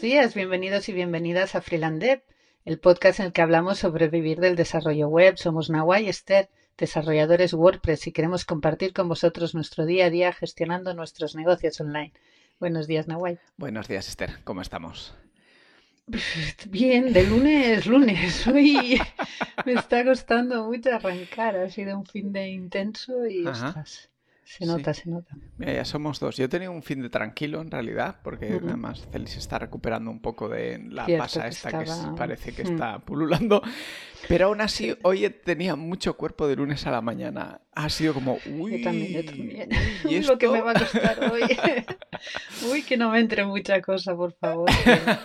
días, bienvenidos y bienvenidas a Freelandev, el podcast en el que hablamos sobre vivir del desarrollo web. Somos Nahua y Esther, desarrolladores WordPress, y queremos compartir con vosotros nuestro día a día gestionando nuestros negocios online. Buenos días, Nahua. Buenos días, Esther. ¿Cómo estamos? Bien, de lunes. Hoy me está costando mucho arrancar. Ha sido un fin de intenso y, Ajá, ostras, se sí. nota, se nota. Mira, ya somos dos. Yo he tenido un fin de tranquilo, en realidad, porque nada Ujú. más Celis se está recuperando un poco de la Cierto pasa que esta que estaba... parece que Mm, está pululando. Pero aún así, sí. hoy tenía mucho cuerpo de lunes a la mañana. Ha sido como, Yo también, yo uy, también. uy, ¿y Uy, lo que me esto? va a costar hoy. Uy, que no me entre mucha cosa, por favor,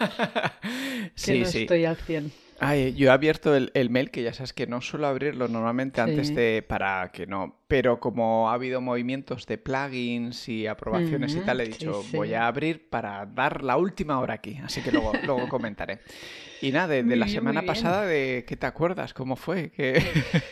que Sí, no sí. estoy al 100. Ay, yo he abierto el mail, que ya sabes que no suelo abrirlo normalmente antes Sí. de, para que no, pero como ha habido movimientos de plugins y aprobaciones y tal, he Sí, dicho, voy sí. a abrir para dar la última hora aquí, así que luego comentaré. Y nada, de Muy la bien, muy semana bien. pasada, ¿qué te acuerdas? ¿Cómo fue? ¿Qué?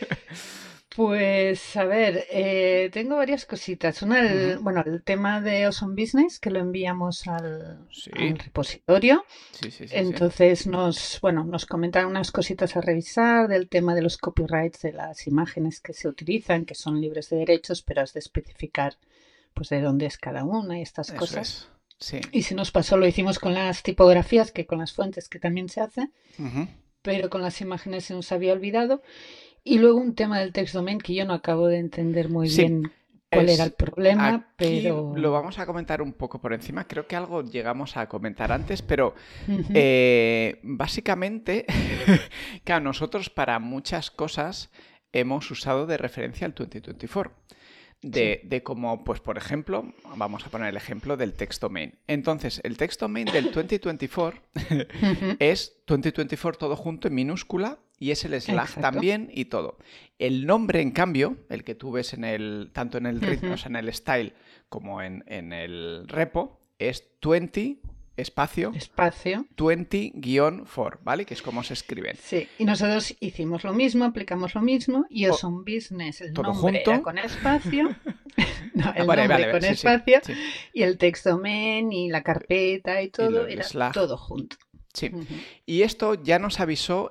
Pues a ver, tengo varias cositas. Una, Ujú. bueno, el tema de Awesome Business, que lo enviamos al Sí, repositorio. sí, sí, sí, sí. Entonces nos comentan unas cositas a revisar del tema de los copyrights de las imágenes que se utilizan, que son libres de derechos, pero has de especificar pues de dónde es cada una y estas Eso cosas. es. Sí. Y si nos pasó, lo hicimos con las tipografías, que con las fuentes, que también se hace, Ujú. pero con las imágenes se nos había olvidado. Y luego un tema del text domain que yo no acabo de entender muy Sí, bien cuál era el es problema, aquí lo pero... vamos a comentar un poco por encima. Creo que algo llegamos a comentar antes, pero Ujú, básicamente, claro, nosotros para muchas cosas hemos usado de referencia el 2024. sí. De cómo, pues por ejemplo, vamos a poner el ejemplo del text domain. Entonces, el text domain del 2024 Ujú, es 2024 todo junto en minúscula y es el slash exacto. también y todo. El nombre, en cambio, el que tú ves en tanto en el o Ujú, sea, en el style como en el repo, es 20 espacio espacio. 20-for, ¿vale? Que es como se escriben. Sí, y nosotros hicimos lo mismo, aplicamos lo mismo, y O, Awesome Business, el todo nombre era junto. con espacio, no, el Vale, nombre vale, con sí, sí, espacio, sí. y el text domain y la carpeta y Y todo, el era slash. todo junto. Sí. Ujú. Y esto ya nos avisó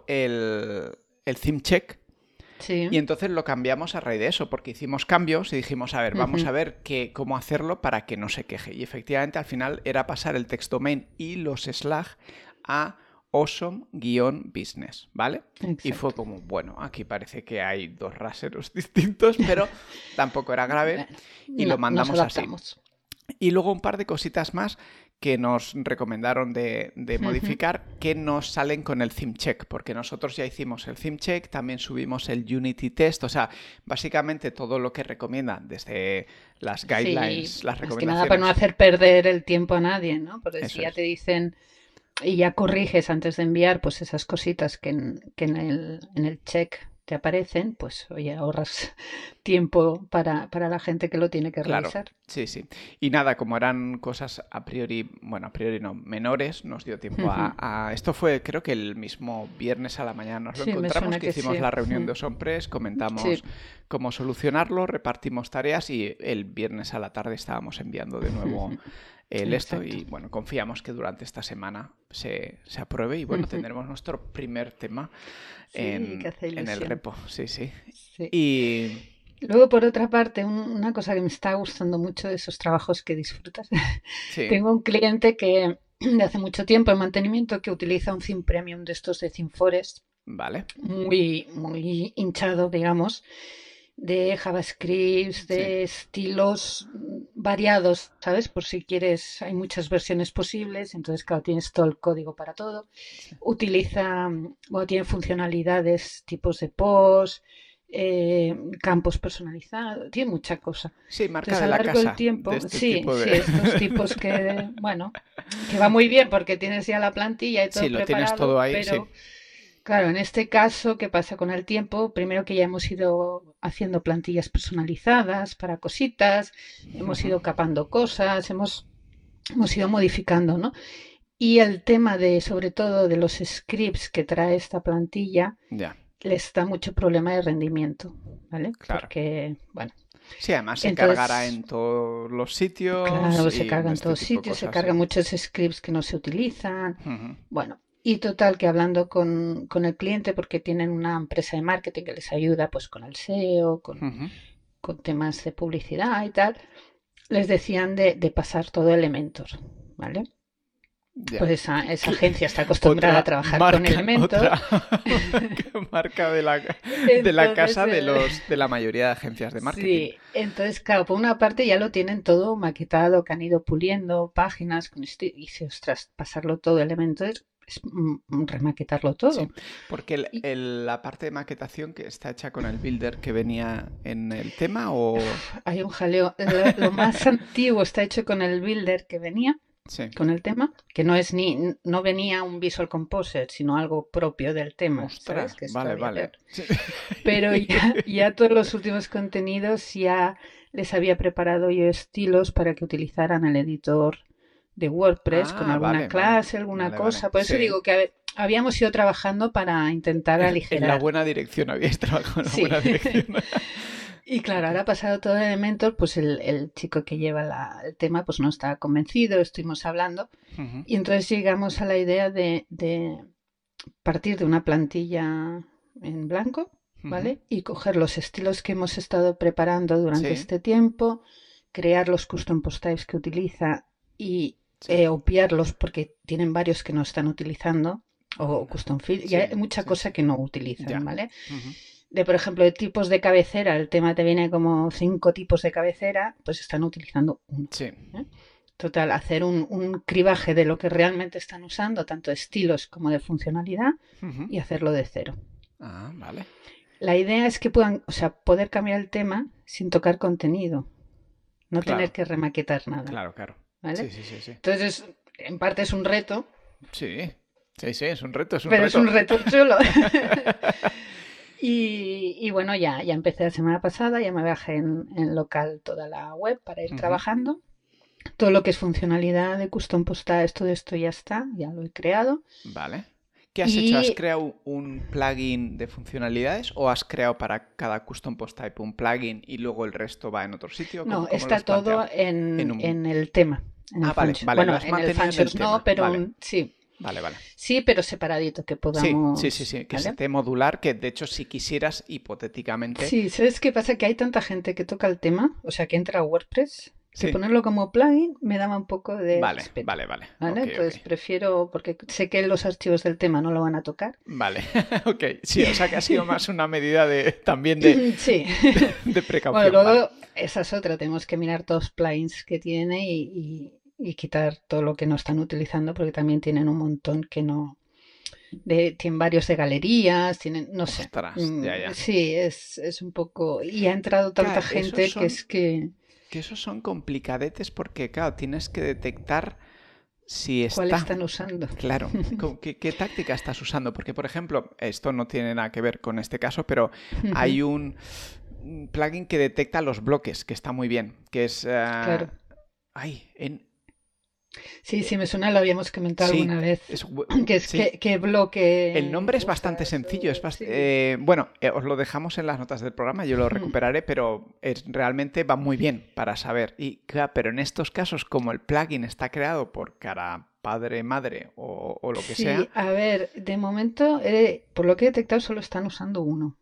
el theme check. Y Sí. entonces lo cambiamos a raíz de eso, porque hicimos cambios y dijimos, a ver, vamos Ujú. a ver cómo hacerlo para que no se queje. Y efectivamente al final era pasar el text domain y los slash a awesome-business, ¿vale? Y fue Exacto. como, bueno, aquí parece que hay dos raseros distintos, pero tampoco era grave y lo No, nos mandamos así. adaptamos. Y luego un par de cositas más que nos recomendaron de Ujú. modificar que nos salen con el theme check, porque nosotros ya hicimos el theme check, también subimos el Unity test, o sea, básicamente todo lo que recomiendan desde las Sí, guidelines, las más que nada para no recomendaciones. hacer perder el tiempo a nadie, ¿no? Porque si Eso ya te es. dicen y ya corriges antes de enviar, pues esas cositas que en el check te aparecen, pues oye, ahorras tiempo para la gente que lo tiene que Claro, revisar. sí, sí. Y nada, como eran cosas a priori, bueno, a priori no, menores, nos dio tiempo Ujú. Esto fue, creo que el mismo viernes a la mañana nos lo Sí, me encontramos, suena que que hicimos sí. la reunión Mm. de Osonpress, comentamos Sí. cómo solucionarlo, repartimos tareas y el viernes a la tarde estábamos enviando de nuevo Ujú. el esto Exacto. y bueno, confiamos que durante esta semana se apruebe y bueno, Ujú. tendremos nuestro primer tema Sí, que hace en el ilusión. repo, sí, sí. Sí. Y Luego, por otra parte, una cosa que me está gustando mucho de esos trabajos que disfrutas. sí, Tengo un cliente que de hace mucho tiempo en mantenimiento que utiliza un theme premium de estos de ThemeForest, vale, muy hinchado, digamos, de JavaScript, sí, de estilos variados, ¿sabes? Por si quieres, hay muchas versiones posibles, entonces, claro, tienes todo el código para todo. sí. Utiliza, bueno, tiene funcionalidades, tipos de post, campos personalizados, tiene mucha cosa. Sí, marca Entonces, de a lo la largo del casa, de tiempo, este sí, tipo de... sí, estos tipos que, bueno, que va muy bien porque tienes ya la plantilla y Sí, todo lo tienes preparado, todo ahí, sí. pero claro, en este caso, ¿qué pasa con el tiempo? Primero que ya hemos ido haciendo plantillas personalizadas para cositas, hemos Ujú. ido capando cosas, hemos ido modificando, ¿no? Y el tema de, sobre todo, de los scripts que trae esta plantilla, Ya, les da mucho problema de rendimiento, ¿vale? claro. Porque, bueno. Sí, además se Entonces, cargará en todos los sitios claro, se y carga en este todos tipo de sitios, se cosas, sí. cargan muchos scripts que no se utilizan. Ujú, Bueno, y total que hablando con el cliente, porque tienen una empresa de marketing que les ayuda pues con el SEO, ujú. con temas de publicidad y tal, les decían de pasar todo Elementor, ¿vale? Ya. Pues esa agencia está acostumbrada a Otra trabajar con marca, Elementor. otra marca de la Entonces, casa de la mayoría de agencias de marketing. sí, entonces, claro, por una parte ya lo tienen todo maquetado, que han ido puliendo páginas, y dice, ostras, pasarlo todo Elementor es remaquetarlo Sí, todo. porque Y la parte de maquetación que está hecha con el builder que venía en el tema o... hay un jaleo. Lo más antiguo está hecho con el builder que venía Sí. con el tema, que no venía un Visual Composer, sino algo propio del tema, ¿sabes? Ostras, Que es vale, todavía peor. vale. Sí. Pero ya todos los últimos contenidos ya les había preparado yo estilos para que utilizaran el editor de WordPress con Ah, alguna vale, vale. clase, alguna Vale, vale. cosa. Por eso Sí. digo que habíamos ido trabajando para intentar En la aligerar. buena dirección, habíais trabajado en la Sí. buena dirección. Y claro, Ok. ahora pasado todo el Elementor, pues el chico que lleva el tema pues no estaba convencido, estuvimos hablando Ujú, y entonces llegamos a la idea de partir de una plantilla en blanco, ujú. ¿vale? Y coger los estilos que hemos estado preparando durante Sí, este tiempo, crear los custom post types que utiliza y sí. obviarlos porque tienen varios que no están utilizando o Anda. custom field y hay Sí, mucha sí, cosa sí. que no utilizan, Ya. ¿vale? Ujú. Por ejemplo, de tipos de cabecera, el tema te viene como 5 tipos de cabecera, pues están utilizando uno. Sí. ¿Eh? Total, hacer un cribaje de lo que realmente están usando, tanto de estilos como de funcionalidad, Ujú. y hacerlo de cero. Ah, vale. La idea es que puedan, o sea, poder cambiar el tema sin tocar contenido, no tener Claro, que remaquetar nada, claro, claro. ¿vale? Sí, sí, sí, sí. Entonces, en parte es un reto, Sí, sí, sí, es un reto, es un pero es reto. un reto chulo. Y bueno, ya empecé la semana pasada, ya me bajé en local toda la web para ir Ujú. trabajando. Todo lo que es funcionalidad de custom post, todo esto ya está, ya lo he creado. Vale. ¿Qué has hecho? ¿Has Y creado un plugin de funcionalidades o has creado para cada custom post type un plugin y luego el resto va en otro sitio? no, Cómo lo está has planteado? todo En un... en el tema, en el Ah, vale, function. vale, lo Bueno, has en el mantenido en el functions no, tema. pero Vale, sí, vale, vale. sí, pero separadito, que Sí, sí, sí, podamos, sí, que se ¿vale? te modular, que de hecho si quisieras hipotéticamente... Sí, ¿sabes qué pasa? Que hay tanta gente que toca el tema, o sea, que entra a WordPress, que Sí, ponerlo como plugin me daba un poco de vale, respeto, vale, vale. ¿vale? Ok, ok. Entonces prefiero, porque sé que los archivos del tema no lo van a tocar. Vale, ok. Sí, o sea que ha sido más una medida de también Sí. de Bueno, precaución, vale. luego esa es otra, tenemos que mirar todos los plugins que tiene y quitar todo lo que no están utilizando porque también tienen un montón que no, tienen varios de galerías, tienen, no sé. Ostras, ya, ya. Sí, es un poco... Y ha entrado tanta Claro, esos gente que son, es que... que esos son complicadetes porque, claro, tienes que detectar si ¿Cuál está. están usando? Claro, ¿qué táctica estás usando? Porque, por ejemplo, esto no tiene nada que ver con este caso, pero hay un plugin que detecta los bloques, que está muy bien, que es... Claro. ay, Sí, sí, me suena, lo habíamos comentado sí, alguna vez, es, que es sí, qué el bloque nombre es bastante usas. sencillo. Sí. Bueno, os lo dejamos en las notas del programa, yo lo recuperaré, pero realmente va muy bien para saber. Y claro, pero en estos casos, como el plugin está creado por cada padre, madre o lo que sea, Sí, a ver, de momento, por lo que he detectado, solo están usando uno.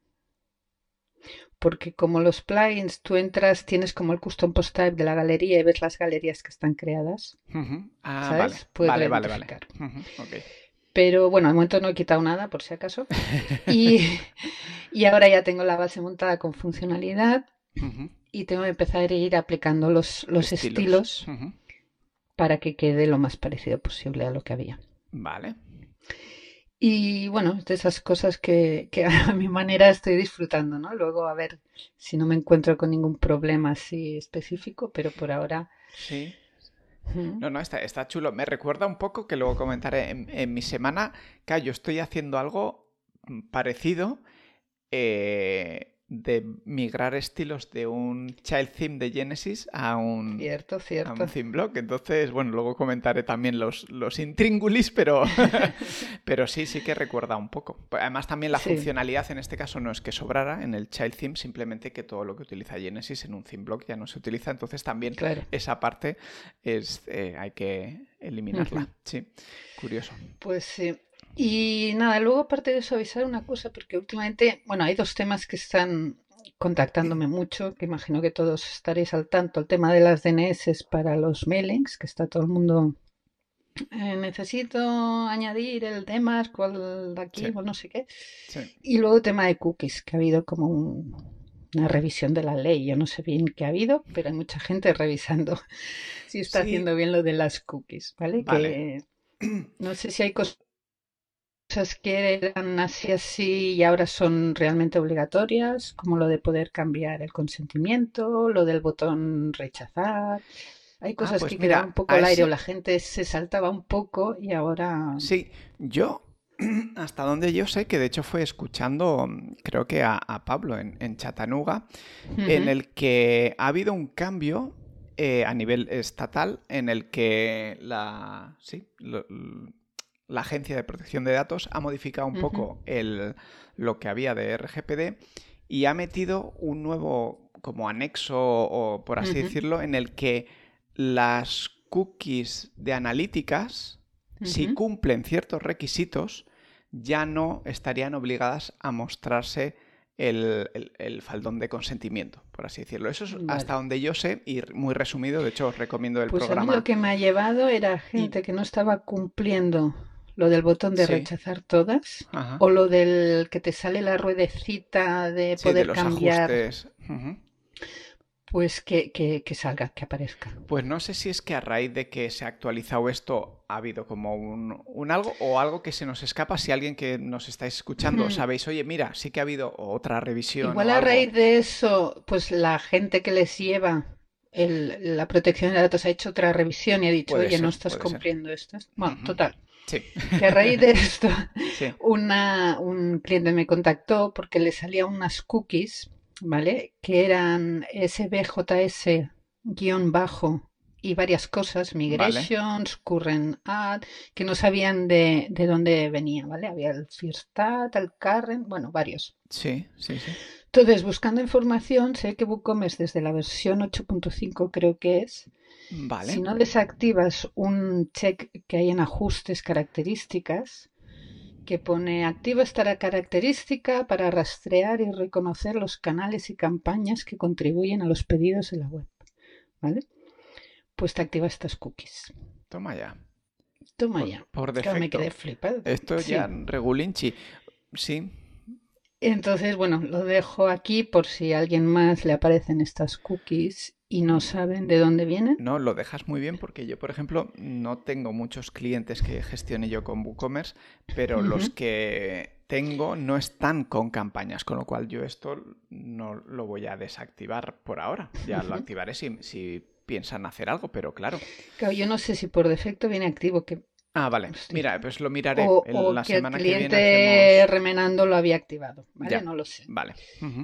Porque como los plugins, tú entras, tienes como el custom post type de la galería y ves las galerías que están creadas, ujú. Ah, vale, ¿sabes? Puedes vale, vale, vale. identificar. Ujú, ok. Pero bueno, de momento no he quitado nada, por si acaso. Y, y ahora ya tengo la base montada con funcionalidad Ujú. y tengo que empezar a ir aplicando los Estilos. estilos Ujú. para que quede lo más parecido posible a lo que había. Vale. Y bueno, de esas cosas que a mi manera estoy disfrutando, ¿no? Luego a ver si no me encuentro con ningún problema así específico, pero por ahora... Sí. ujú. No, no, está chulo. Me recuerda un poco, que luego comentaré en mi semana, que yo estoy haciendo algo parecido. de migrar estilos de un child theme de Genesis a un Cierto, cierto. a un theme block. Entonces, bueno, luego comentaré también los intríngulis, pero, pero sí que recuerda un poco. Además, también la funcionalidad en este caso no es que sobrara en el child theme, simplemente que todo lo que utiliza Genesis en un theme block ya no se utiliza. Entonces, también esa parte hay que eliminarla. Sí, curioso. Pues sí. Y nada, luego aparte de eso avisar una cosa, porque últimamente, bueno, hay dos temas que están contactándome mucho, que imagino que todos estaréis al tanto. El tema de las DNS para los mailings, que está todo el mundo, necesito añadir el temas, cuál de aquí, o no sé qué. Sí. Y luego el tema de cookies, que ha habido como una revisión de la ley. Yo no sé bien qué ha habido, pero hay mucha gente revisando si está haciendo bien lo de las cookies, ¿vale? Que no sé si hay cosas que eran así y ahora son realmente obligatorias, como lo de poder cambiar el consentimiento, lo del botón rechazar. Hay cosas pues que mira, quedaban un poco al aire o la gente se saltaba un poco y ahora... Sí, yo, hasta donde yo sé, que de hecho fue escuchando, creo que a Pablo en Chattanooga, en el que ha habido un cambio a nivel estatal en el que la Agencia de Protección de Datos ha modificado un poco lo que había de RGPD y ha metido un nuevo como anexo, o por así decirlo, en el que las cookies de analíticas, si cumplen ciertos requisitos, ya no estarían obligadas a mostrarse el faldón de consentimiento, por así decirlo. Eso es hasta donde yo sé, y muy resumido. De hecho, os recomiendo el programa. Pues a mí lo que me ha llevado era gente que no estaba cumpliendo lo del botón de rechazar todas, o lo del que te sale la ruedecita de poder de los cambiar. Ajustes. Pues que salga, que aparezca. Pues no sé si es que a raíz de que se ha actualizado esto ha habido como un algo, o algo que se nos escapa. Si alguien que nos estáis escuchando sabéis, oye, mira, sí que ha habido otra revisión. Igual o a algo. raíz de eso, pues la gente que les lleva la protección de datos ha hecho otra revisión y ha dicho, oye, no estás cumpliendo esto. Bueno, total. Sí. Que a raíz de esto, un cliente me contactó porque le salían unas cookies, ¿vale? Que eran SBJS bajo y varias cosas, migrations, current add, que no sabían de dónde venía, ¿vale? Había el first add, el current, bueno, varios. Sí. Entonces, buscando información, sé que WooCommerce desde la versión 8.5 creo que es, si no desactivas un check que hay en ajustes características, que pone activa esta característica para rastrear y reconocer los canales y campañas que contribuyen a los pedidos de la web, ¿vale? Pues te activa estas cookies. Toma ya. Por defecto. Claro, me quedé flipada. Esto ya regulinchi. Sí. Entonces, bueno, lo dejo aquí por si a alguien más le aparecen estas cookies y no saben de dónde vienen. No, lo dejas muy bien porque yo, por ejemplo, no tengo muchos clientes que gestione yo con WooCommerce, pero los que tengo no están con campañas, con lo cual yo esto no lo voy a desactivar por ahora. Ya lo activaré si piensan hacer algo, pero claro. Claro, yo no sé si por defecto viene activo. Vale. Mira, pues lo miraré. La que semana que viene hacemos... remenando lo había activado, ¿vale? Ya. No lo sé. Vale.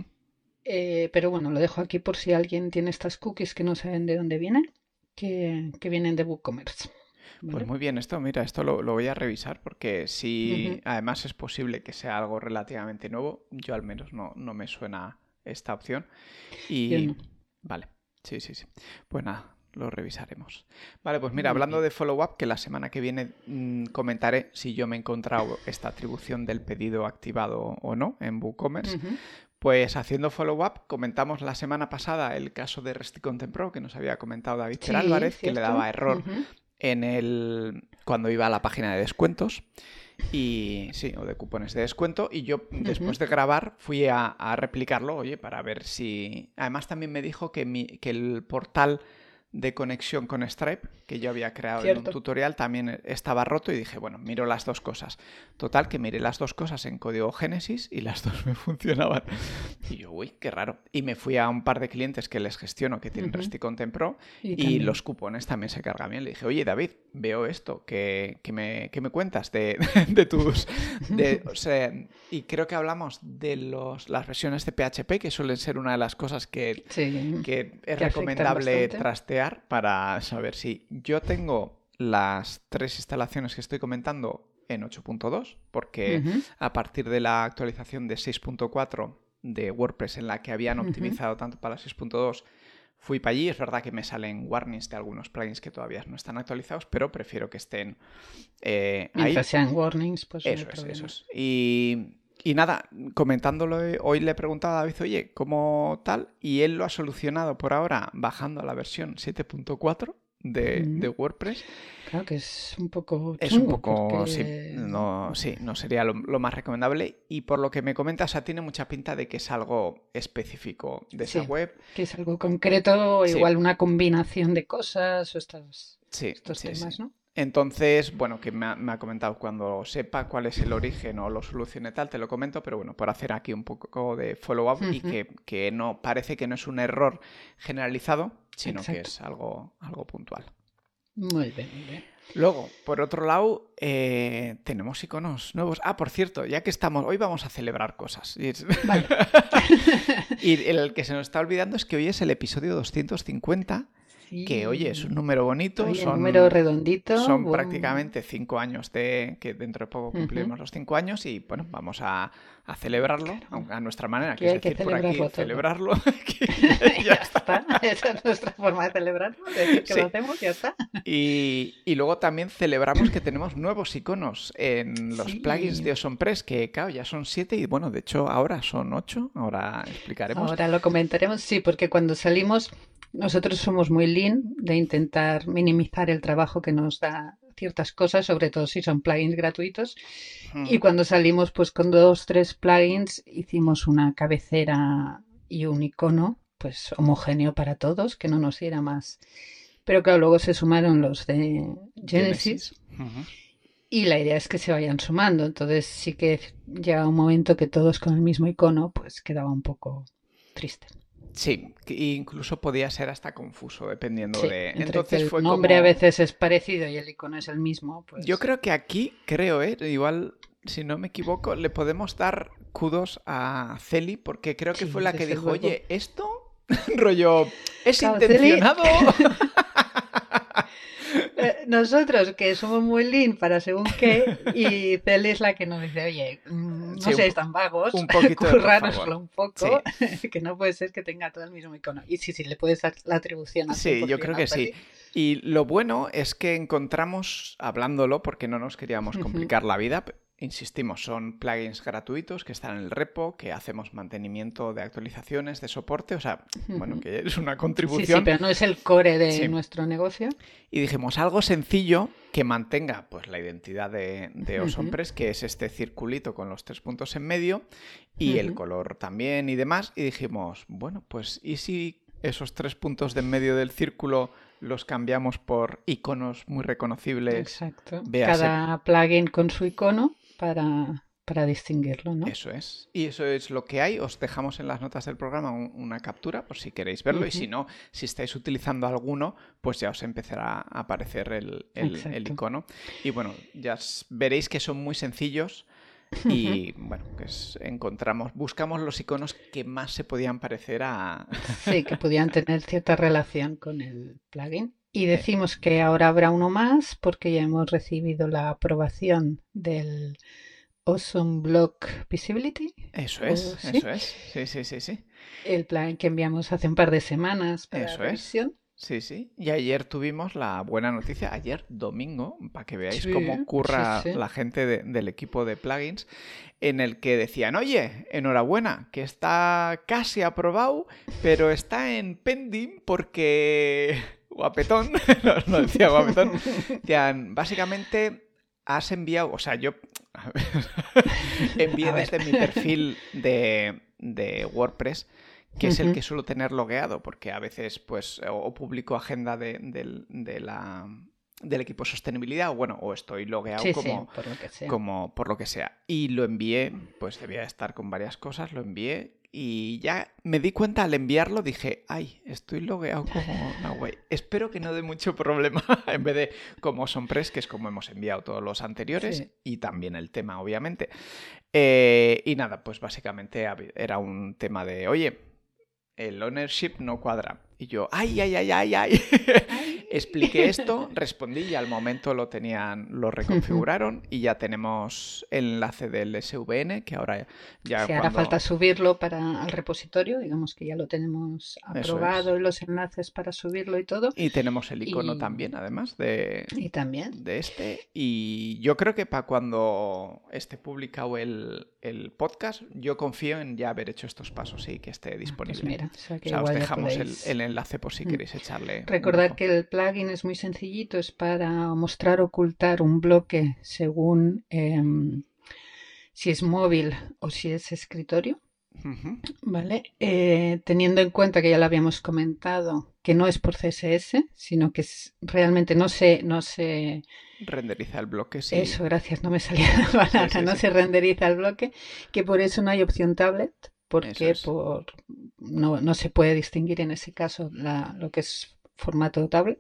Pero bueno, lo dejo aquí por si alguien tiene estas cookies que no saben de dónde vienen, que vienen de WooCommerce. ¿Vale? Pues muy bien, esto lo voy a revisar porque si además es posible que sea algo relativamente nuevo, yo al menos no me suena esta opción. Y no. Vale, sí. Pues nada, lo revisaremos. Vale, pues mira, hablando de follow-up, que la semana que viene comentaré si yo me he encontrado esta atribución del pedido activado o no en WooCommerce. Pues haciendo follow-up, comentamos la semana pasada el caso de Resticontent Pro que nos había comentado David Álvarez, que le daba error cuando iba a la página de descuentos o de cupones de descuento, y yo después de grabar fui a replicarlo, oye, para ver si... Además también me dijo que el portal de conexión con Stripe que yo había creado en un tutorial también estaba roto, y dije, bueno, miro las dos cosas. Total, que miré las dos cosas en código Génesis y las dos me funcionaban. Y yo, uy, qué raro. Y me fui a un par de clientes que les gestiono que tienen Resticontent Pro y los cupones también se cargan bien. Le dije, oye, David, veo esto, que me cuentas de tus... o sea, y creo que hablamos de las versiones de PHP, que suelen ser una de las cosas que es recomendable trastear para saber si yo tengo las 3 instalaciones que estoy comentando en 8.2, porque a partir de la actualización de 6.4 de WordPress en la que habían optimizado tanto para 6.2, fui para allí. Es verdad que me salen warnings de algunos plugins que todavía no están actualizados, pero prefiero que estén ahí. Mientras sean warnings, pues eso no hay problema. Eso es. Y nada, comentándolo, hoy le he preguntado a David, oye, ¿cómo tal? Y él lo ha solucionado por ahora bajando a la versión 7.4 de WordPress. Claro que es un poco chungo, es un poco, porque... no sería lo más recomendable. Y por lo que me comentas, tiene mucha pinta de que es algo específico de esa web. Que es algo concreto, igual una combinación de cosas o estos temas, ¿no? Entonces, bueno, que me ha comentado, cuando sepa cuál es el origen o lo solucione tal, te lo comento, pero bueno, por hacer aquí un poco de follow-up y que no parece que no es un error generalizado, sino que es algo puntual. Muy bien, muy bien. Luego, por otro lado, tenemos iconos nuevos. Por cierto, ya que estamos, hoy vamos a celebrar cosas. Vale. Y el que se nos está olvidando es que hoy es el episodio 250. Sí. Que, oye, es un número bonito. Oye, un número redondito. Son prácticamente 5 años que dentro de poco cumplimos los 5 años y, bueno, vamos a celebrarlo a nuestra manera, que es decir, por aquí, todo. Celebrarlo. Ya está. Esa es nuestra forma de celebrarlo, decir que lo hacemos, ya está. Y luego también celebramos que tenemos nuevos iconos en los plugins de AwesomePress, que, claro, ya son 7 y, bueno, de hecho, ahora son 8. Ahora explicaremos. Ahora lo comentaremos, sí, porque cuando salimos... Nosotros somos muy lean de intentar minimizar el trabajo que nos da ciertas cosas, sobre todo si son plugins gratuitos. Y cuando salimos pues con 2, 3 plugins hicimos una cabecera y un icono pues homogéneo para todos, que no nos diera más. Pero claro, luego se sumaron los de Genesis. Y la idea es que se vayan sumando. Entonces sí que llega un momento que todos con el mismo icono pues quedaba un poco triste. Sí, incluso podía ser hasta confuso, dependiendo de... Entonces el nombre a veces es parecido y el icono es el mismo. Pues... Yo creo que aquí, igual, si no me equivoco, le podemos dar kudos a Celi, porque creo que fue la que dijo, oye, esto, rollo, es intencionado... Nosotros, que somos muy lean para según qué, y Celi es la que nos dice, oye, no seáis tan vagos, un poquito, currárnoslo un poco, que no puede ser que tenga todo el mismo icono. Y sí, le puedes dar la atribución a Sí, yo creo que sí. Y lo bueno es que encontramos, hablándolo, porque no nos queríamos complicar la vida, insistimos, son plugins gratuitos que están en el repo, que hacemos mantenimiento de actualizaciones, de soporte, o sea, bueno, que es una contribución. Sí, pero no es el core de nuestro negocio. Y dijimos, algo sencillo que mantenga pues la identidad de AwesomePress, que es este circulito con los 3 puntos en medio, y el color también y demás. Y dijimos, bueno, pues, ¿y si esos 3 puntos de en medio del círculo los cambiamos por iconos muy reconocibles? Exacto. Cada plugin con su icono para distinguirlo, ¿no? Eso es. Y eso es lo que hay. Os dejamos en las notas del programa una captura por si queréis verlo. Y si no, si estáis utilizando alguno, pues ya os empezará a aparecer el icono. Y bueno, ya veréis que son muy sencillos. Y bueno, pues buscamos los iconos que más se podían parecer a... Sí, que podían tener cierta relación con el plugin. Y decimos que ahora habrá uno más porque ya hemos recibido la aprobación del Awesome Block Visibility. Eso es, ¿sí? Eso es. Sí. El plugin que enviamos hace un par de semanas para eso revisión. Sí. Y ayer tuvimos la buena noticia, ayer domingo, para que veáis cómo curra la gente del equipo de plugins, en el que decían, oye, enhorabuena, que está casi aprobado, pero está en pending porque... Guapetón, no decía guapetón, decían, básicamente has enviado, o sea, yo envié desde mi perfil de WordPress, que es el que suelo tener logueado, porque a veces pues o publico agenda del equipo de sostenibilidad, o estoy logueado por lo que sea. Y lo envié, pues debía estar con varias cosas, lo envié Y ya me di cuenta al enviarlo, dije, ay, estoy logueado como Nawai. Espero que no dé mucho problema en vez de como Sonpress, que es como hemos enviado todos los anteriores, Sí. y también el tema, obviamente. Y nada, pues básicamente era un tema de, oye, el ownership no cuadra. Y yo, ay, ay, ay, ay, ay. Ay. Expliqué esto, respondí y al momento lo reconfiguraron y ya tenemos el enlace del SVN, que ahora ya Si hará falta subirlo al repositorio, digamos que ya lo tenemos Eso es. aprobado y los enlaces para subirlo y todo. Y tenemos el icono Y, también, además y también. de este. Y yo creo que para cuando esté publicado el podcast, yo confío en ya haber hecho estos pasos y que esté disponible. Pues mira, o sea que O sea, os igual ya dejamos podéis. el enlace por si queréis echarle un Recordad ojo. que el plugin es muy sencillito, es para mostrar o ocultar un bloque según si es móvil o si es escritorio. Ujú. ¿Vale? Teniendo en cuenta que ya lo habíamos comentado, que no es por CSS, sino que realmente no se. Renderiza el bloque, sí. Eso, gracias, no me salía la palabra, Sí, sí, no sí. se renderiza el bloque, que por eso no hay opción tablet, Eso porque es. no se puede distinguir en ese caso lo que es formato tablet,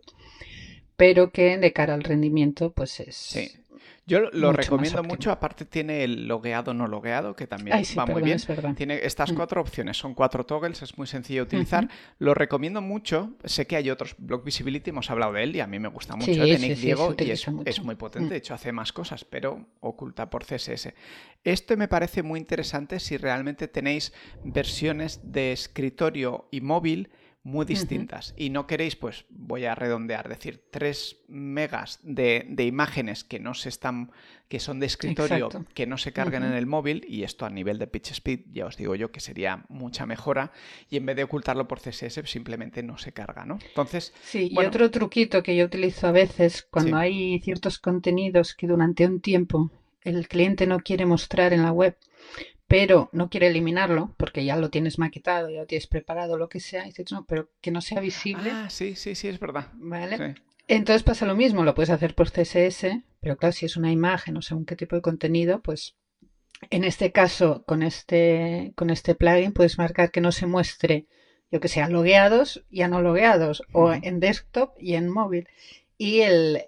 pero que de cara al rendimiento, pues Sí. es Yo lo mucho más recomiendo óptimo. mucho, aparte tiene el logueado no logueado, que también Ay, sí, va muy perdón, bien. es verdad. Tiene estas 4 opciones, son 4 toggles, es muy sencillo de utilizar. Ujú. Lo recomiendo mucho, sé que hay otros, Block Visibility, hemos hablado de él y a mí me gusta mucho, Sí, de sí, Nick sí, se Diego, y utiliza es mucho. muy potente, de hecho hace más cosas, pero oculta por CSS. Este me parece muy interesante si realmente tenéis versiones de escritorio y móvil muy distintas y no queréis, pues voy a redondear, decir 3 megas de imágenes que no se están, que son de escritorio, Exacto. que no se carguen en el móvil, y esto a nivel de pitch speed ya os digo yo que sería mucha mejora, y en vez de ocultarlo por CSS simplemente no se carga, ¿no? Entonces, Sí, y bueno, otro truquito que yo utilizo a veces cuando sí. hay ciertos contenidos que durante un tiempo el cliente no quiere mostrar en la web, pero no quiere eliminarlo porque ya lo tienes maquetado, ya lo tienes preparado, lo que sea, y dices, no, pero que no sea visible, Ah, sí, sí, sí, es verdad. ¿vale? Sí. Entonces pasa lo mismo, lo puedes hacer por CSS, pero claro, si es una imagen o según qué tipo de contenido, pues en este caso, con este plugin, puedes marcar que no se muestre, yo que sé, logueados y a no logueados, o Ujú. en desktop y en móvil. Y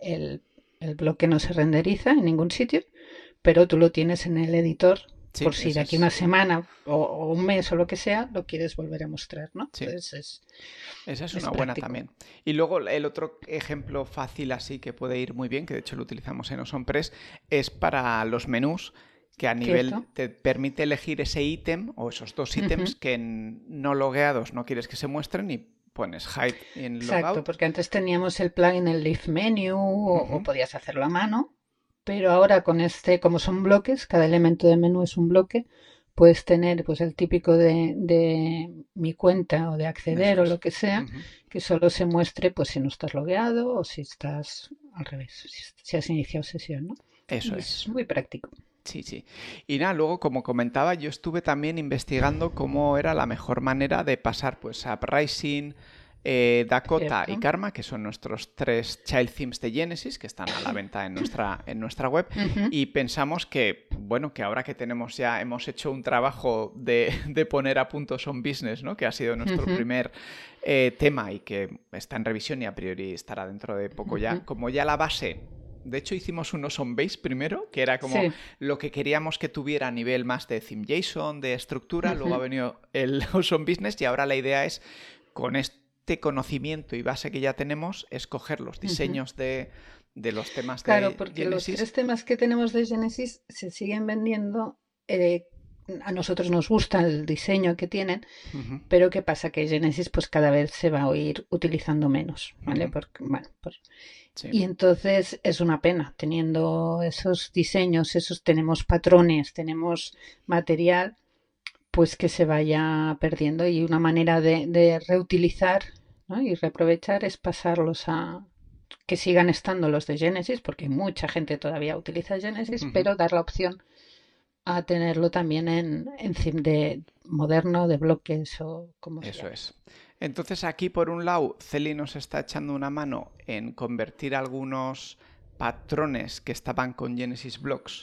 el bloque no se renderiza en ningún sitio, pero tú lo tienes en el editor Sí, por si de ese aquí es. una semana o un mes o lo que sea, lo quieres volver a mostrar, ¿no? Sí. Entonces Esa es es una buena práctico. también. Y luego el otro ejemplo fácil así que puede ir muy bien, que de hecho lo utilizamos en OsonPress, es para los menús, que a nivel ¿Cierto? te permite elegir ese ítem o esos dos ítems Ujú. que no logueados no quieres que se muestren y pones hide en Exacto, logout. porque antes teníamos el plugin, el Live Menu, o Ujú. podías hacerlo a mano, pero ahora con como son bloques, cada elemento de menú es un bloque, puedes tener pues el típico de mi cuenta o de Eso acceder o es. lo que sea, Ujú. que solo se muestre pues si no estás logueado o si estás al revés, si has iniciado sesión, ¿no? Eso Y es es. muy práctico. Sí, sí. Y nada, luego, como comentaba, yo estuve también investigando cómo era la mejor manera de pasar pues a Uprising, Dakota y ¿Cierto? Karma, que son nuestros 3 child themes de Genesis, que están a la venta en nuestra web. Ujú, Y pensamos que, bueno, que ahora que tenemos ya, hemos hecho un trabajo de poner a punto Son Business, ¿no? Que ha sido nuestro ujú, primer tema y que está en revisión y a priori estará dentro de poco ya. ujú. Como ya la base. De hecho, hicimos unos on base primero, que era como Sí. lo que queríamos que tuviera a nivel más de theme JSON, de estructura. Luego ha Ujú. venido el Awesome Business y ahora la idea es, con este conocimiento y base que ya tenemos, escoger los Ujú. diseños de los temas Claro, de porque los Genesis. 3 temas que tenemos de Genesis se siguen vendiendo. A nosotros nos gusta el diseño que tienen, Ujú, pero ¿qué pasa? Que Genesis pues cada vez se va a ir utilizando menos, ¿vale? ujú. Porque, bueno, Sí, y entonces es una pena, teniendo esos diseños, tenemos patrones, tenemos material, pues que se vaya perdiendo. Y una manera de reutilizar, ¿no? Y reaprovechar es pasarlos a que sigan estando los de Genesis, porque mucha gente todavía utiliza Genesis, ujú. pero dar la opción a tenerlo también en theme de moderno, de bloques o como se Eso llame. es. Entonces aquí, por un lado, Celi nos está echando una mano en convertir algunos patrones que estaban con Genesis Blocks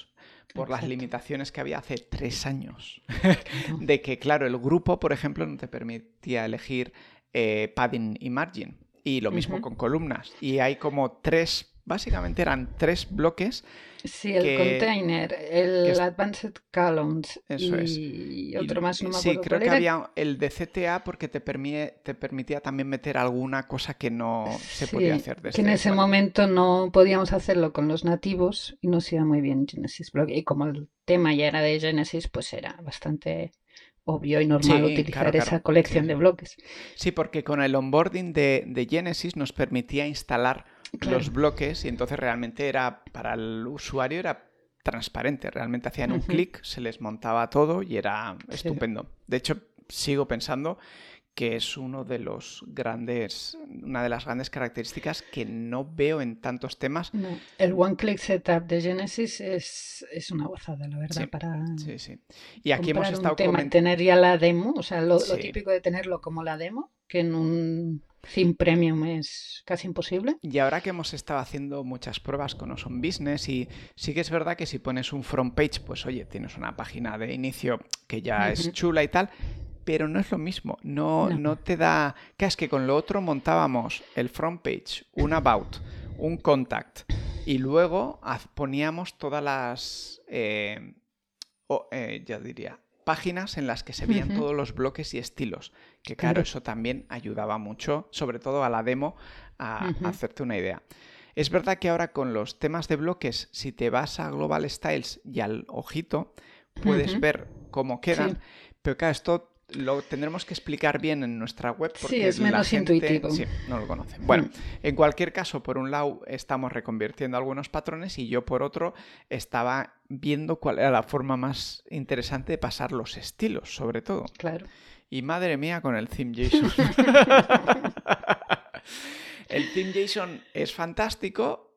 por las Exacto. limitaciones que había hace 3 años. Claro. De que, claro, el grupo, por ejemplo, no te permitía elegir padding y margin. Y lo mismo Ujú. con columnas. Y hay como 3, básicamente eran 3 bloques Sí, el que, container, que el Advanced Columns eso es. y otro Y más, no me sí, acuerdo creo cuál que era. había el de CTA porque te permitía también meter alguna cosa que no se podía Sí, hacer que en desde... ese Bueno, momento no podíamos hacerlo con los nativos y nos iba muy bien Genesis Block. Y como el tema ya era de Genesis, pues era bastante obvio y normal sí, claro, utilizar esa claro. colección de Que... bloques. Sí, porque con el onboarding de Genesis nos permitía instalar Claro. los bloques y entonces realmente era, para el usuario era transparente. Realmente hacían un Ujú. clic, se les montaba todo y era Sí. estupendo. De hecho, sigo pensando que es una de las grandes características que no veo en tantos temas. No, el One Click Setup de Genesis es una gozada, la verdad, Sí, para sí, sí. Y aquí hemos comprar un estado tema y comentando... tener ya la demo, o sea, lo Sí. típico de tenerlo como la demo, que en un theme premium es casi imposible. Y ahora que hemos estado haciendo muchas pruebas con Awesome Business, y sí que es verdad que si pones un front page, pues oye, tienes una página de inicio que ya es Ujú. chula y tal, pero no es lo mismo. No, No. no te da... Que es que con lo otro montábamos el front page, un about, un contact, y luego poníamos todas las... ya diría, páginas en las que se veían Ujú. todos los bloques y estilos. Que claro, Claro. eso también ayudaba mucho, sobre todo a la demo, a Ujú. hacerte una idea. Es verdad que ahora con los temas de bloques, si te vas a Global Styles y al ojito, puedes Ujú. ver cómo Sí, quedan, pero claro, esto lo tendremos que explicar bien en nuestra web sí, porque es la menos gente, intuitivo. sí, no lo conoce. Bueno, Mm. en cualquier caso, por un lado estamos reconvirtiendo algunos patrones y yo por otro estaba viendo cuál era la forma más interesante de pasar los estilos, sobre todo. Claro. Y madre mía con el theme JSON. El theme JSON es fantástico,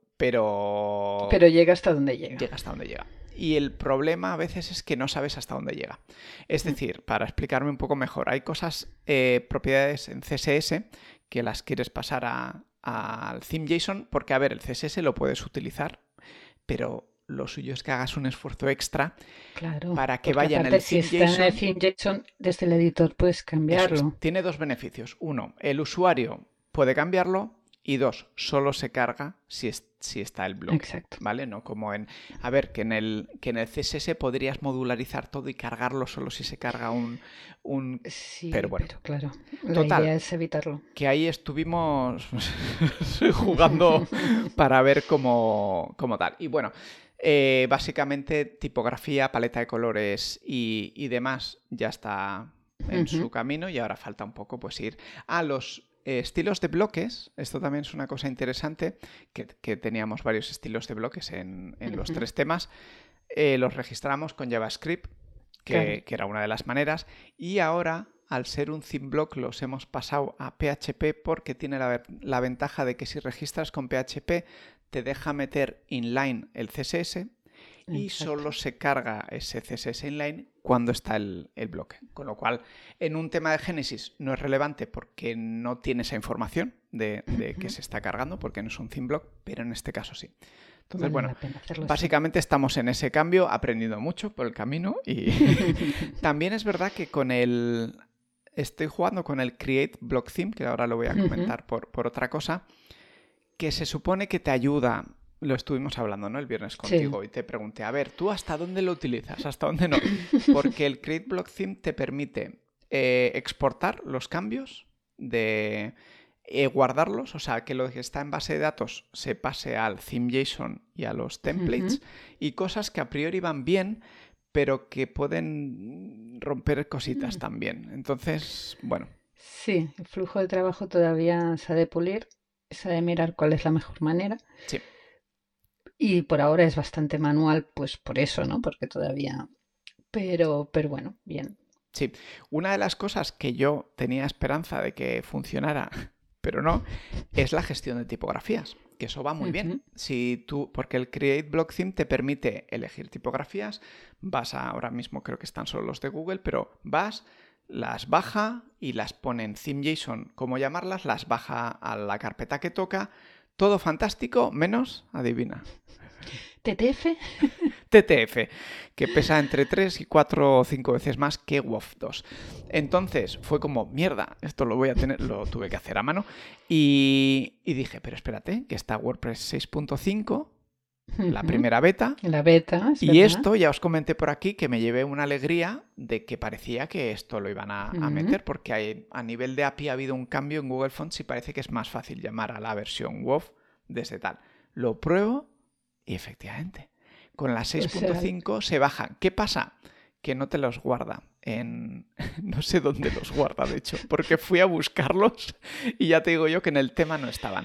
Pero pero llega hasta donde llega. llega hasta donde llega. Y el problema a veces es que no sabes hasta dónde llega. Es Mm. decir, para explicarme un poco mejor, hay cosas, propiedades en CSS que las quieres pasar al theme JSON porque, a ver, el CSS lo puedes utilizar, pero lo suyo es que hagas un esfuerzo extra Claro, para que porque vaya en aparte el si theme está en el JSON. theme JSON, desde el editor puedes Eso es. cambiarlo. Tiene dos beneficios. Uno, el usuario puede cambiarlo. Y dos, solo se carga si está el bloque. Exacto. ¿Vale? No como en... A ver, que en el CSS podrías modularizar todo y cargarlo solo si se carga un... Pero Sí, bueno. pero claro, la Total, idea es evitarlo. que ahí estuvimos jugando para ver cómo tal. Y bueno, básicamente tipografía, paleta de colores y demás ya está en Ujú. su camino y ahora falta un poco pues ir a los estilos de bloques. Esto también es una cosa interesante, que teníamos varios estilos de bloques en los Ujú. 3 temas. Los registramos con JavaScript, Claro. que era una de las maneras, y ahora, al ser un theme block, los hemos pasado a PHP porque tiene la ventaja de que si registras con PHP te deja meter inline el CSS y Exacto. solo se carga ese CSS inline cuando está el bloque. Con lo cual, en un tema de Genesis no es relevante porque no tiene esa información de que Ujú. se está cargando, porque no es un theme block, pero en este caso sí. Entonces, Vale bueno, la pena hacerlo así. básicamente estamos en ese cambio, aprendiendo mucho por el camino y también es verdad que estoy jugando con el Create Block Theme, que ahora lo voy a Ujú. comentar por otra cosa, que se supone que te ayuda. Lo estuvimos hablando, ¿no? El viernes Sí. contigo y te pregunté, a ver, ¿tú hasta dónde lo utilizas? ¿Hasta dónde no? Porque el Create Block Theme te permite exportar los cambios de guardarlos, o sea, que lo que está en base de datos se pase al theme JSON y a los Ujú. templates, y cosas que a priori van bien, pero que pueden romper cositas también. Entonces, bueno, Sí, el flujo de trabajo todavía se ha de pulir, se ha de mirar cuál es la mejor manera. sí. Y por ahora es bastante manual, pues por eso, ¿no? Porque todavía. Pero bueno, bien. Sí, una de las cosas que yo tenía esperanza de que funcionara, pero no, es la gestión de tipografías, que eso va muy bien. Ujú. Si tú, porque el Create Block Theme te permite elegir tipografías, ahora mismo creo que están solo los de Google, pero las baja y las pone en theme.json, como llamarlas, las baja a la carpeta que toca, todo fantástico, menos, adivina. ¿TTF? TTF, que pesa entre 3 y 4 o 5 veces más que WOF 2. Entonces fue como, mierda, esto lo voy a tener, lo tuve que hacer a mano. Y dije, pero espérate, que está WordPress 6.5, la primera beta. La beta, es y verdad. esto ya os comenté por aquí que me llevé una alegría de que parecía que esto lo iban a meter, porque a nivel de API ha habido un cambio en Google Fonts y parece que es más fácil llamar a la versión WOF desde tal. Lo pruebo y efectivamente, con la 6.5 se bajan. ¿Qué pasa? Que no te los guarda en... No sé dónde los guarda, de hecho, porque fui a buscarlos y ya te digo yo que en el tema no estaban.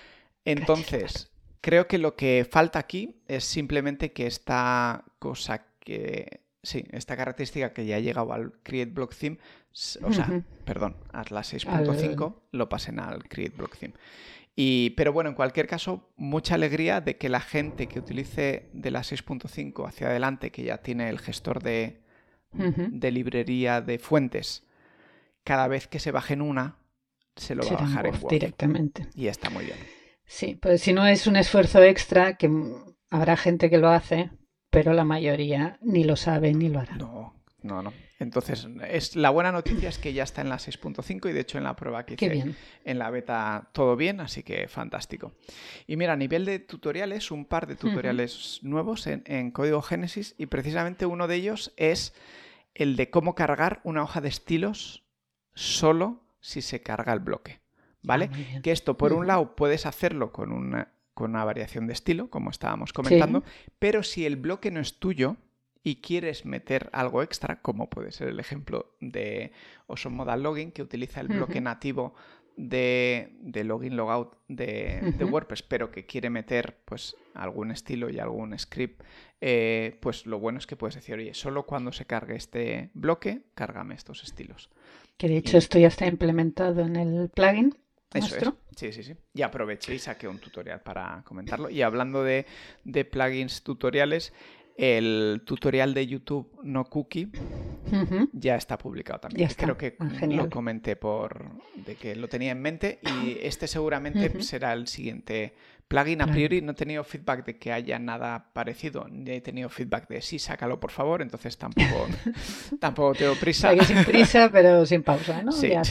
Entonces, creo que lo que falta aquí es simplemente que esta cosa que... Sí, esta característica que ya ha llegado al Create Block Theme, o sea, perdón, a la 6.5 lo pasen al Create Block Theme. Pero bueno, en cualquier caso, mucha alegría de que la gente que utilice de la 6.5 hacia adelante, que ya tiene el gestor de librería de fuentes, cada vez que se bajen una, se lo va a bajar en WOF directamente. Y está muy bien. Sí, pues si no es un esfuerzo extra, que habrá gente que lo hace, pero la mayoría ni lo sabe ni lo hará. No. Entonces, la buena noticia es que ya está en la 6.5 y de hecho en la prueba que hice en la beta todo bien, así que fantástico. Y mira, a nivel de tutoriales, un par de tutoriales nuevos en Código Génesis y precisamente uno de ellos es el de cómo cargar una hoja de estilos solo si se carga el bloque, ¿vale? Que esto, por un lado, puedes hacerlo con una variación de estilo, como estábamos comentando, pero si el bloque no es tuyo y quieres meter algo extra, como puede ser el ejemplo de Awesome Modal Login, que utiliza el bloque nativo de login logout de WordPress, pero que quiere meter pues algún estilo y algún script, pues lo bueno es que puedes decir, oye, solo cuando se cargue este bloque, cárgame estos estilos. Que de hecho esto ya está implementado en el plugin. Eso es. Sí. Y aproveché y saqué un tutorial para comentarlo. Y hablando de plugins tutoriales, el tutorial de YouTube No Cookie ya está publicado también. Creo que lo comenté de que lo tenía en mente y este seguramente será el siguiente plugin. A priori no he tenido feedback de que haya nada parecido, ni he tenido feedback de sí, sácalo por favor, entonces tampoco tengo prisa. O sea, que sin prisa, pero sin pausa, ¿no? Sí.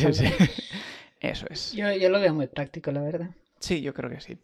Eso es. Yo lo veo muy práctico, la verdad. Sí, yo creo que sí.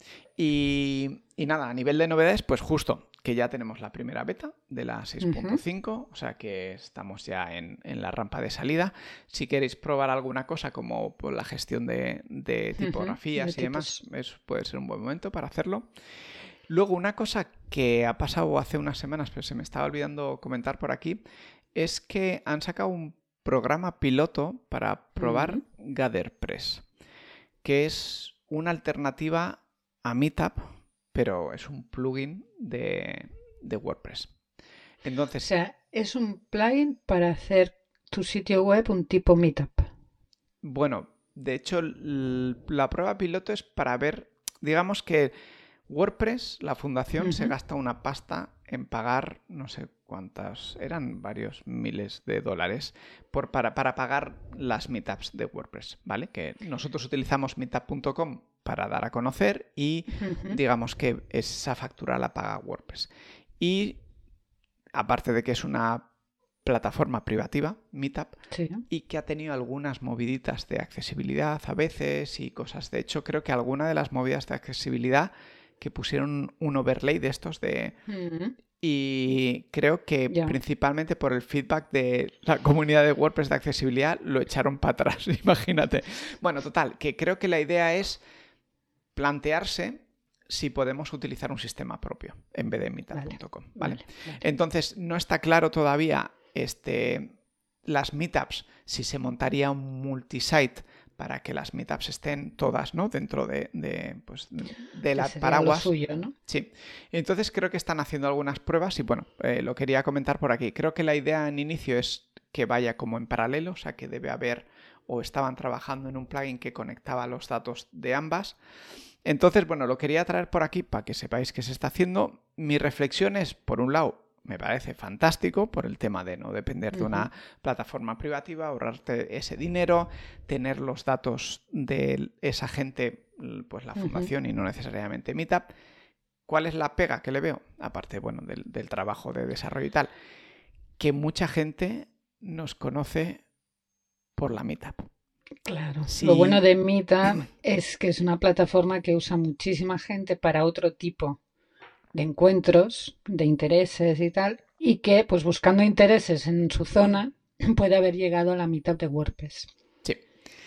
Y nada, a nivel de novedades, pues justo que ya tenemos la primera beta de la 6.5, o sea que estamos ya en la rampa de salida. Si queréis probar alguna cosa como pues, la gestión de tipografías y demás, eso puede ser un buen momento para hacerlo. Luego, una cosa que ha pasado hace unas semanas, pero se me estaba olvidando comentar por aquí, es que han sacado un programa piloto para probar GatherPress, que es una alternativa a Meetup, pero es un plugin de WordPress. Entonces, o sea, es un plugin para hacer tu sitio web un tipo Meetup. Bueno, de hecho, la prueba piloto es para ver, digamos que WordPress, la fundación, se gasta una pasta en pagar, no sé cuántas, eran varios miles de dólares para pagar las meetups de WordPress, ¿vale? Que nosotros utilizamos meetup.com para dar a conocer y digamos que esa factura la paga WordPress. Y aparte de que es una plataforma privativa, Meetup, y que ha tenido algunas moviditas de accesibilidad a veces y cosas. De hecho, creo que alguna de las movidas de accesibilidad que pusieron un overlay de estos y creo que principalmente por el feedback de la comunidad de WordPress de accesibilidad lo echaron para atrás, imagínate. Bueno, total, que creo que la idea es plantearse si podemos utilizar un sistema propio en vez de meetup.com, ¿vale? Entonces, no está claro todavía las meetups, si se montaría un multisite para que las meetups estén todas, ¿no? Dentro de la paraguas. Lo suyo, ¿no? Sí. Entonces creo que están haciendo algunas pruebas y bueno, lo quería comentar por aquí. Creo que la idea en inicio es que vaya como en paralelo, o sea que debe haber o estaban trabajando en un plugin que conectaba los datos de ambas. Entonces, bueno, lo quería traer por aquí para que sepáis qué se está haciendo. Mi reflexión es, por un lado, me parece fantástico por el tema de no depender de una plataforma privativa, ahorrarte ese dinero, tener los datos de esa gente, pues la fundación y no necesariamente Meetup. ¿cuál es la pega que le veo? Aparte, bueno, del trabajo de desarrollo y tal, que mucha gente nos conoce por la Meetup. Claro. Sí. Lo bueno de Meetup es que es una plataforma que usa muchísima gente para otro tipo de encuentros, de intereses y tal, y que, pues buscando intereses en su zona, puede haber llegado a la Meetup de WordPress. Sí.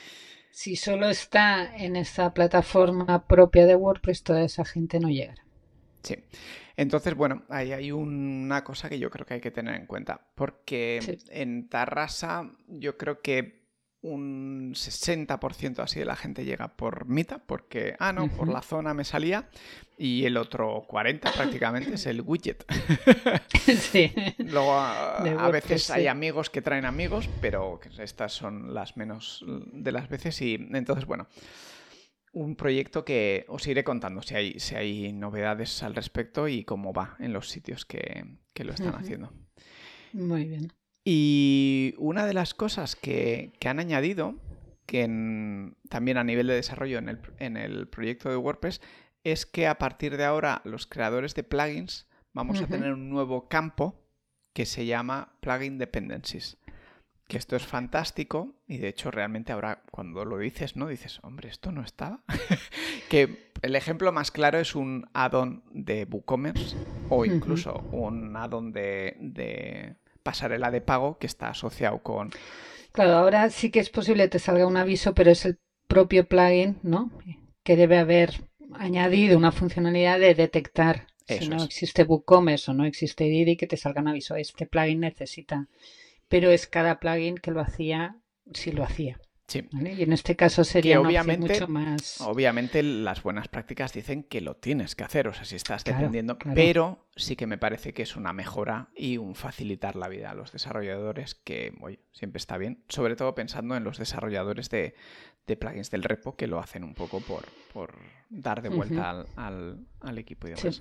Si solo está en esa plataforma propia de WordPress, toda esa gente no llegará. Sí. Entonces, bueno, ahí hay una cosa que yo creo que hay que tener en cuenta, porque Sí. en Tarrasa yo creo que un 60% así de la gente llega por Meetup, porque, no, por la zona me salía, y el otro 40% prácticamente es el widget. Sí. Luego, De a veces WordPress, hay sí. amigos que traen amigos, pero estas son las menos de las veces, y entonces, bueno, un proyecto que os iré contando si hay novedades al respecto y cómo va en los sitios que lo están haciendo. Muy bien. Y una de las cosas que han añadido, que también a nivel de desarrollo en el proyecto de WordPress, es que a partir de ahora los creadores de plugins vamos a tener un nuevo campo que se llama Plugin Dependencies. Que esto es fantástico y de hecho realmente ahora cuando lo dices, ¿no? Dices, hombre, ¿esto no estaba? Que el ejemplo más claro es un add-on de WooCommerce o incluso un add-on de pasarela de pago que está asociado con... Claro, ahora sí que es posible que te salga un aviso, pero es el propio plugin, ¿no? Que debe haber añadido una funcionalidad de detectar si Eso no es. existe WooCommerce o no existe Didi, que te salga un aviso. Este plugin necesita, pero es cada plugin que lo hacía, si lo hacía. Sí. ¿Vale? Y en este caso sería Que una opción mucho más... obviamente las buenas prácticas dicen que lo tienes que hacer, o sea, si estás dependiendo, Claro. pero sí que me parece que es una mejora y un facilitar la vida a los desarrolladores que, oye, siempre está bien, sobre todo pensando en los desarrolladores de plugins del repo que lo hacen un poco por dar de vuelta al equipo y demás. Sí.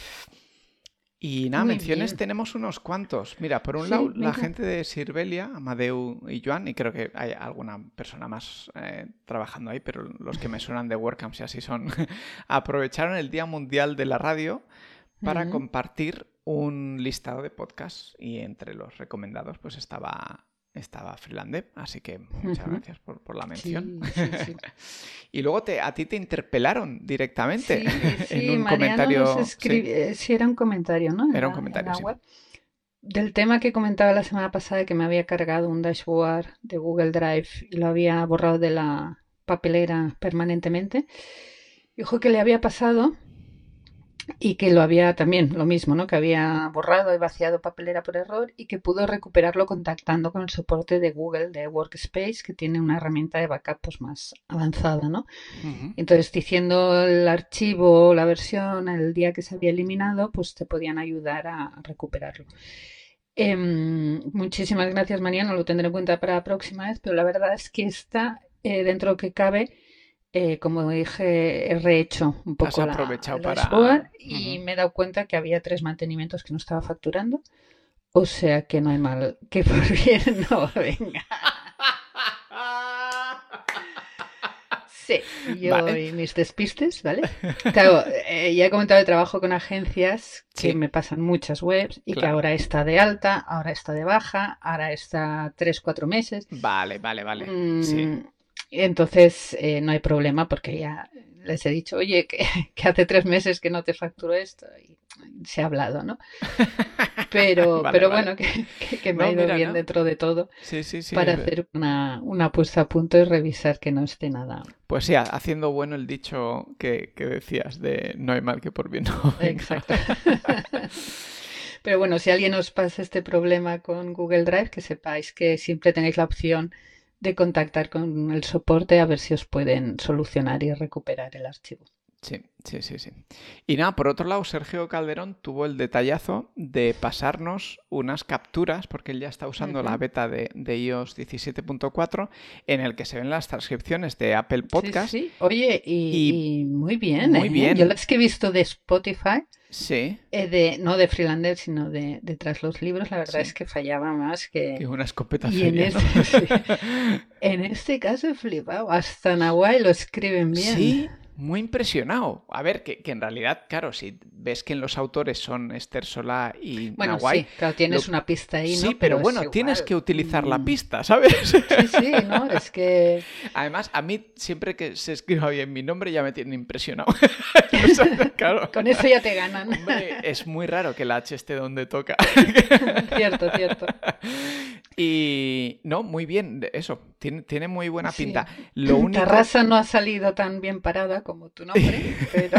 Y nada, Muy menciones bien. tenemos unos cuantos. Mira, por un Sí, lado, la venga. gente de Sirvelia, Amadeu y Joan, y creo que hay alguna persona más trabajando ahí, pero los que me suenan de WordCamps y así son, aprovecharon el Día Mundial de la Radio para compartir un listado de podcasts y entre los recomendados pues estaba Freelandev, así que muchas gracias por la mención. Sí. Y luego a ti te interpelaron directamente en Sí, un Mariano nos comentario. Sí, escribe, sí, era un comentario, ¿no? era un En comentario, la sí. web. Del tema que comentaba la semana pasada, que me había cargado un dashboard de Google Drive y lo había borrado de la papelera permanentemente. Dijo que le había pasado y que lo había también, lo mismo, ¿no? Que había borrado y vaciado papelera por error y que pudo recuperarlo contactando con el soporte de Google de Workspace, que tiene una herramienta de backup pues, más avanzada, ¿no? Entonces, diciendo el archivo, la versión, el día que se había eliminado, pues te podían ayudar a recuperarlo. Muchísimas gracias, Mariano, lo tendré en cuenta para la próxima vez, pero la verdad es que esta, dentro de lo que cabe, como dije, he rehecho un Has poco aprovechado el para... dashboard y me he dado cuenta que había 3 mantenimientos que no estaba facturando. O sea que no hay mal que por bien no venga. Sí, yo Vale. y mis despistes, ¿vale? Claro, ya he comentado de trabajo con agencias que Sí, me pasan muchas webs y que claro. ahora está de alta, ahora está de baja, ahora está 3-4 meses. Vale. Sí. Entonces no hay problema porque ya les he dicho, oye, que hace 3 meses que no te facturo esto y se ha hablado, ¿no? Pero Vale. bueno, que me ha No, ido mira, bien ¿no? dentro de todo Sí. para hacer una puesta a punto y revisar que no esté nada. Pues sí, haciendo bueno el dicho que decías de no hay mal que por bien no venga. Exacto. Pero bueno, si alguien os pasa este problema con Google Drive, que sepáis que siempre tenéis la opción de contactar con el soporte a ver si os pueden solucionar y recuperar el archivo. Sí. Y nada, por otro lado, Sergio Calderón tuvo el detallazo de pasarnos unas capturas, porque él ya está usando la beta de iOS 17.4, en el que se ven las transcripciones de Apple Podcast. Sí. Oye, y muy bien, muy bien. Yo las que he visto de Spotify, sí, no de Freelander, sino de Tras los Libros, la verdad es que fallaba más que una escopeta y feria, ¿no? en este caso he flipado. Hasta Nahuay lo escriben bien. Sí, muy impresionado. A ver, que en realidad, claro, si ves que en los autores son Esther Solá y Bueno, Naguai... sí, claro, tienes una pista ahí, ¿no? Sí, pero es bueno, igual. tienes que utilizar la pista, ¿sabes? Sí, sí, ¿no? Es que... Además, a mí siempre que se escriba bien mi nombre ya me tiene impresionado. O sea, claro. Con eso ya te ganan. Hombre, es muy raro que la H esté donde toca. Cierto, cierto. Y no, muy bien, eso, tiene muy buena Sí. pinta. Lo único... Tarrasa no ha salido tan bien parada como tu nombre, pero...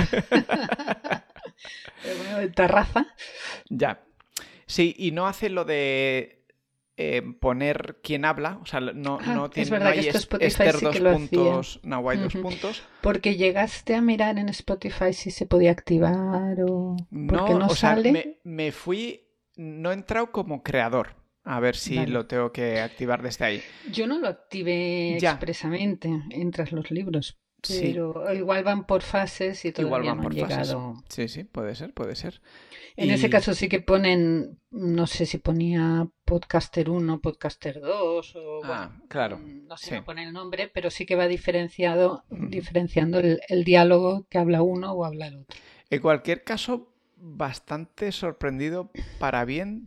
pero bueno, Tarraza. Ya. Sí, y no hace lo de poner quién habla, o sea, no Es tiene, verdad no que hay esto Spotify Esther sí dos que lo puntos, hacía. Naguai dos Ujú. puntos. Porque llegaste a mirar en Spotify si se podía activar o... Porque No, no o sea, sale. me fui, no he entrado como creador. A ver si Vale. lo tengo que activar desde ahí. Yo no lo activé Ya, expresamente, entras los libros, sí, pero igual van por fases y igual todavía van no han por fases. llegado. Sí, sí, puede ser, puede ser. En ese Y... caso sí que ponen, no sé si ponía Podcaster 1, Podcaster 2 o bueno, claro, no sé, sí. no pone el nombre, pero sí que va diferenciando Ujú. el diálogo que habla uno o habla el otro. En cualquier caso, bastante sorprendido para bien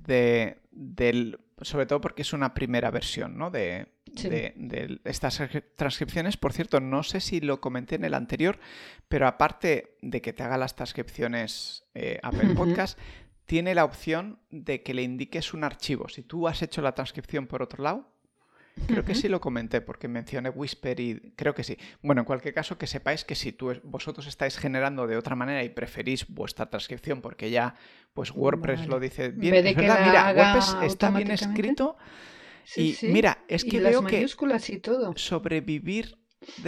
sobre todo porque es una primera versión, ¿no? de Sí. estas transcripciones. Por cierto, no sé si lo comenté en el anterior, pero aparte de que te haga las transcripciones Apple Ujú. Podcast, tiene la opción de que le indiques un archivo. Si tú has hecho la transcripción por otro lado, creo que sí lo comenté porque mencioné Whisper y creo que sí. Bueno, en cualquier caso, que sepáis que si vosotros estáis generando de otra manera y preferís vuestra transcripción porque ya pues WordPress Vale. lo dice En bien, vez es de que verdad, la mira, haga WordPress está bien automáticamente. escrito Sí, y sí. mira, es Y que las veo que mayúsculas y todo. sobrevivir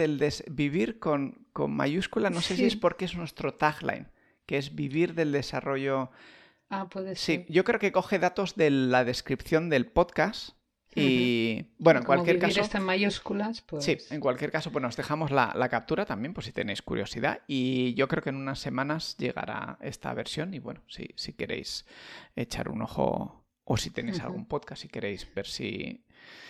vivir con mayúscula, no sé si es Sí. porque es nuestro tagline, que es vivir del desarrollo. Ah, puede Sí, ser. yo creo que coge datos de la descripción del podcast Ujú. y, Y bueno, en como cualquier vivir caso, está en mayúsculas, sí, pues... en cualquier caso, pues nos dejamos la captura también, por si tenéis curiosidad. Y yo creo que en unas semanas llegará esta versión. Y bueno, si queréis echar un ojo o si tenéis Ujú. algún podcast, si queréis ver si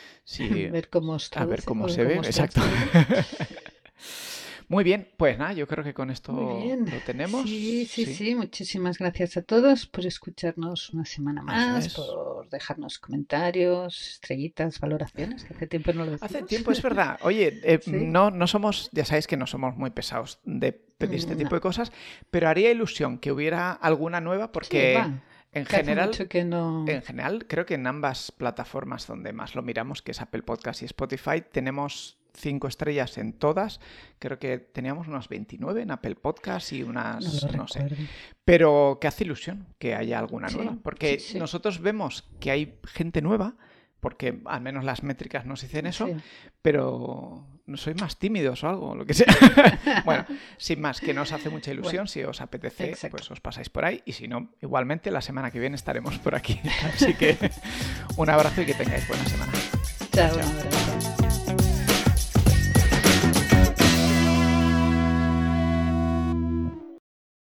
Ver cómo os a ver traduce cómo o se ve. cómo os Exacto. transcribe. Muy bien, pues nada, yo creo que con Muy esto bien. lo tenemos. Sí, sí, Sí, sí. Muchísimas gracias a todos por escucharnos una semana eso más, es. por dejarnos comentarios, estrellitas, valoraciones, que hace tiempo no lo Hace decimos. tiempo, es verdad. Oye, Sí. no somos, ya sabéis que no somos muy pesados de pedir este tipo No. de cosas, pero haría ilusión que hubiera alguna nueva Sí, porque va. en Que hace general, mucho que no. creo que en ambas plataformas donde más lo miramos, que es Apple Podcast y Spotify, tenemos 5 estrellas en todas. Creo que teníamos unas 29 en Apple Podcast y No unas, lo no sé. recuerdo. Pero que hace ilusión que haya alguna nueva, Sí, porque sí, sí. nosotros vemos que hay gente nueva, porque al menos las métricas nos dicen eso, Sí. pero no sois más tímidos o algo, lo que sea. Bueno, sin más, que nos hace mucha ilusión. Bueno, Si os apetece, exacto. pues os pasáis por ahí. Y si no, igualmente la semana que viene estaremos por aquí. Así que un abrazo y que tengáis buena semana. Chao, Chao. un abrazo.